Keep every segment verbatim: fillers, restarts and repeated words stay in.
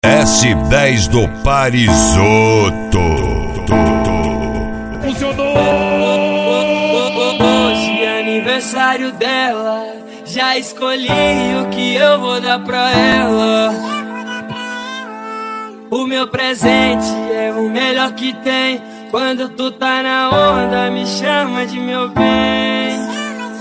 S dez do Parisoto. Funcionou! Hoje é aniversário dela, já escolhi o que eu vou dar pra ela. O meu presente é o melhor que tem. Quando tu tá na onda, me chama de meu bem.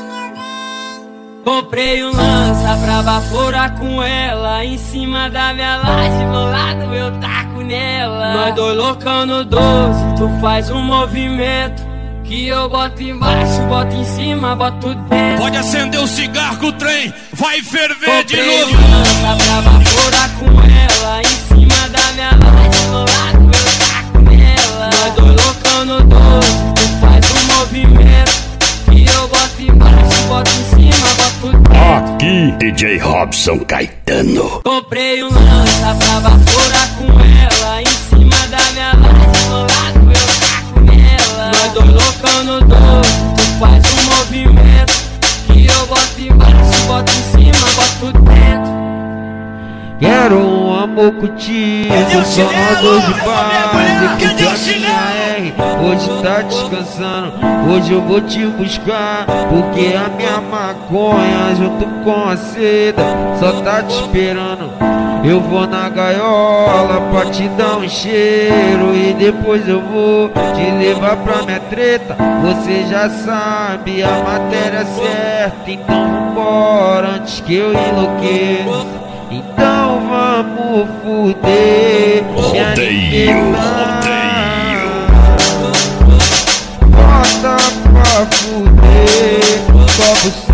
Comprei um lança pra baforar com ela. Em cima da minha laje, bolado eu taco nela. Nós dois loucão no doze, tu faz um movimento que eu boto embaixo, boto em cima, boto dentro. Pode acender o cigarro que o trem vai ferver de Comprei novo. um lança pra baforar com ela. Em cima da minha laje, bolado eu taco nela. Nós dois loucão no doze, tu faz um movimento que eu boto embaixo, boto em cima, boto dentro. Aqui, D J Robson Caetano. Comprei um lança pra baforar com ela. Em cima da minha laje, bolado eu taco nela. Nós dois loucão no doze, tu faz um movimento que eu boto embaixo, boto em cima, boto dentro. Quero um amor contigo, só nós dois de base. Que a minha R hoje tá descansando. Hoje eu vou te buscar, porque a minha maconha junto com a seda só tá te esperando. Eu vou na gaiola pra te dar um cheiro e depois eu vou te levar pra minha treta. Você já sabe a matéria certa, então vambora antes que eu enlouqueça. Então vamos fuder. Rodeio, rodeio. Bota pra fuder. Só você